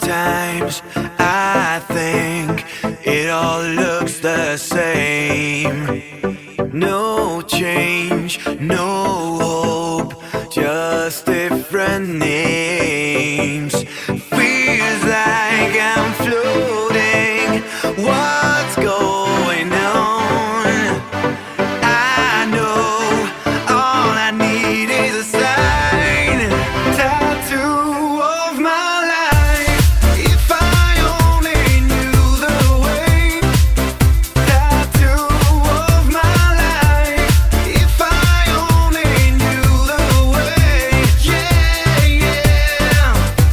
Sometimes I think it all looks the same. No change, no hope, just different names. Feels like I'm floating. What's going on? I know all I need is a sign. Tattoo of my life. If I only knew the way. Tattoo of my life. If I only knew the way. Yeah, yeah.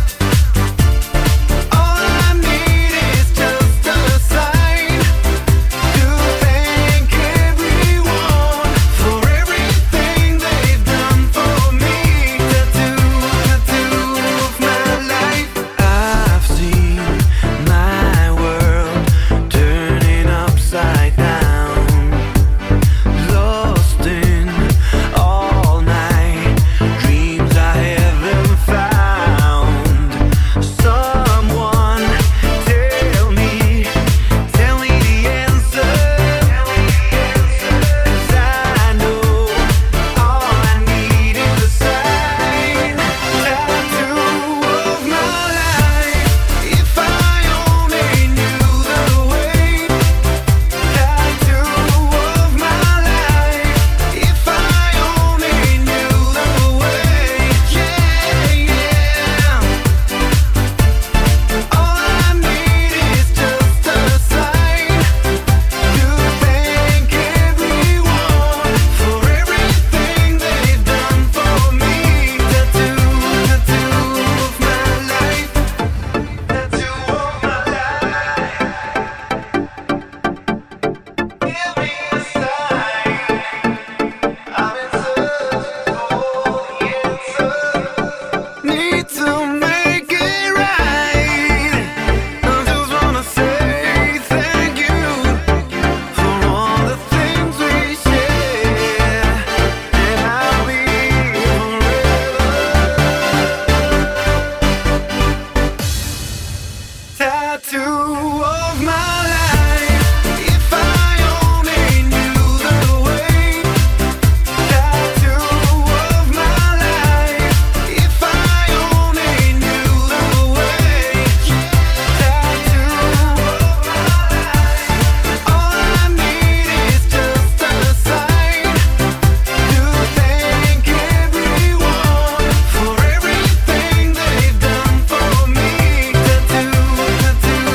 All I need is just a sign to thank everyone for everything they've done for me. Tattoo of my life. I've seen my world turning upside down, lost in all my dreams I haven't found. Someone tell me the answer, 'cause I know all I need is a sign. Tattoo of my life. If I only knew the way. Tattoo of my life. If I only knew the way. Yeah, yeah. All I need is just a sign to thank everyone for everything they've done for me. Tattoo of my life. Tattoo of my life. Give me a sign. I'm in search for the answer. Need to make it right. I just wanna say thank you for all the things we share, and I'll be forever. Tattoo of my life. If I only knew the way. Tattoo of my life. If I only knew the way. Tattoo of my life. All I need is just a sign to thank everyone for everything they've done for me. Tattoo of my life.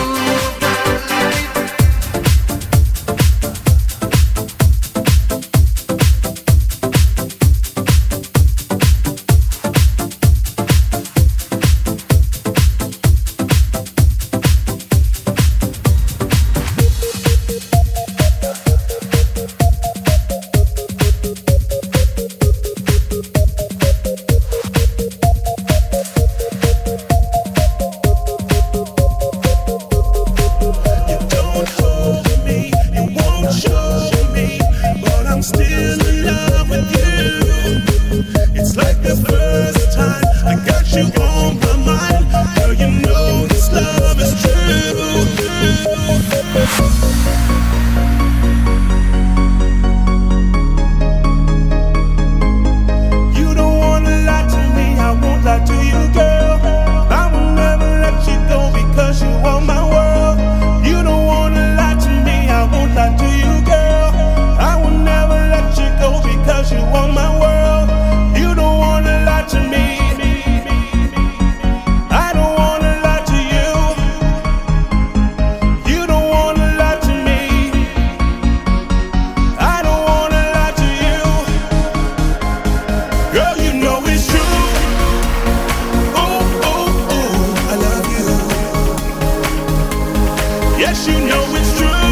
You don't hold me, you won't show me, but I'm still in love with you. It's like the first time I got you on my mind. Girl, you know this love is true. You don't wanna lie to me, I won't lie to you, girl. I will never let you go because you are my world. You don't wanna lie to me, I won't lie to you, girl. I will never let you go because you are my world. You don't wanna lie to me. I don't wanna lie to you. You don't wanna lie to me. I don't wanna lie to you. Girl, you know it's true. Ooh, ooh, ooh, I love you. Yes, you know it's true.